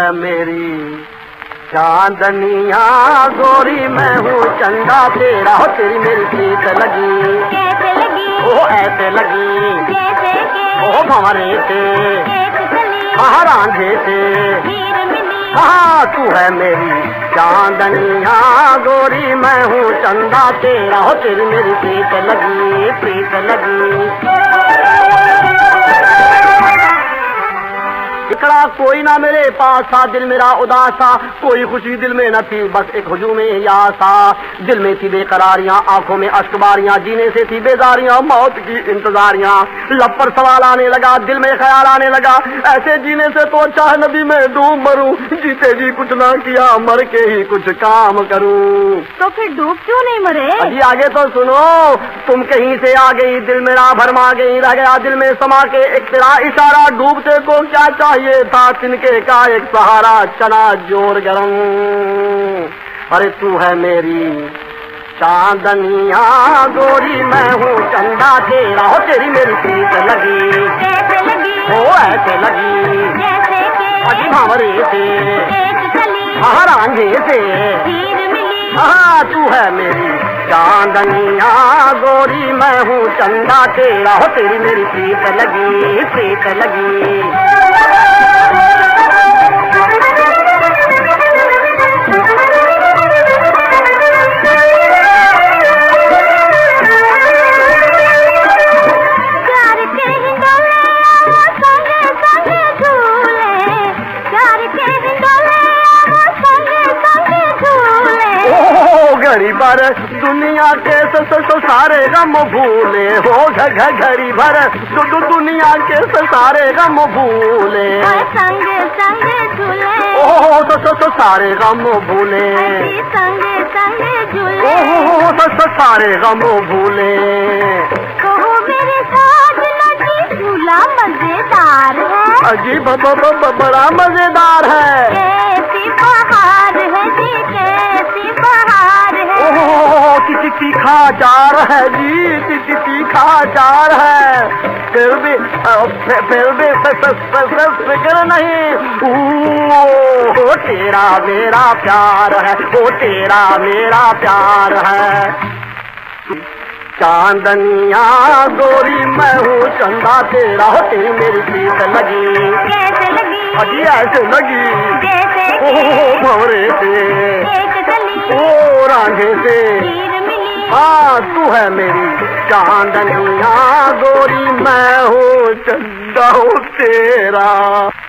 है मेरी चांदनिया गोरी, मैं हूँ चंदा तेरा। हो तेरी मेरी प्रीत लगी कैसे लगी? ओ ऐसे लगी जैसे के ओ भंवरे से एक कली हाँ रांझे से हीर मिली। हाँ तू है मेरी चांदनिया गोरी, मैं हूँ चंदा तेरा। हो तेरी मेरी प्रीत लगी प्रीत लगी। इकड़ा कोई ना मेरे पास था, दिल मेरा उदास था, कोई खुशी दिल में न थी, बस एक हुजूम में ही आशा। दिल में थी बेकरारियां, आंखों में अश्कबारियां, जीने से थी बेजारियां, मौत की इंतजारियां। लब पर सवाल आने लगा, दिल में ख्याल आने लगा, ऐसे जीने से तो अच्छा है नदी में डूब मरूं। जीते जी कुछ ना किया, मर के ही कुछ काम करूं। तो फिर डूब क्यों नहीं मरे? अजी आगे तो सुनो। तुम कहीं से आ गई, दिल मेरा भरमा गई, रह गया दिल में समा के एक तेरा इशारा। डूबते को क्या चाहिए था, तिनके का एक सहारा, चना जोर गरम। अरे तू है मेरी चांदनिया गोरी, मैं हूँ चंदा तेरा। हो तेरी मेरी प्रीत लगी कैसे लगी? हो ऐसे लगी जैसे के अजी भंवरे से एक कली हाँ रांझे से हीर मिली। हाँ तू है मेरी चांदनिया गोरी, मैं हूँ चंदा तेरा। हो तेरी मेरी प्रीत लगी प्रीत लगी। घड़ी भर दुनिया के सारे गम भूले, हो घड़ी भर दुनिया के सारे गम भूले। संग संग झूले ओ सारे गम भूले, संग संग झूले ओ सारे गम भूले। कहो मेरे साजना की झूला मजेदार है। अजीब बड़ा मजेदार है। कैसी बहार है जी, कैसी बहार है। ओह किसी तीखा जार है जी, तीखा जार है। फिर भी फिक्र नहीं, ओ तेरा मेरा प्यार है, ओ तेरा मेरा प्यार है। चांदनिया गोरी, मैं हूँ चंदा तेरा। हो तेरी मेरी प्रीत लगी कैसे लगी? अजी ऐसे लगी जैसे ओ भंवरे से एक गली ओ रांझे से हीर मिली। हाँ तू है मेरी चांदनिया गोरी, मैं हूँ चंदा तेरा।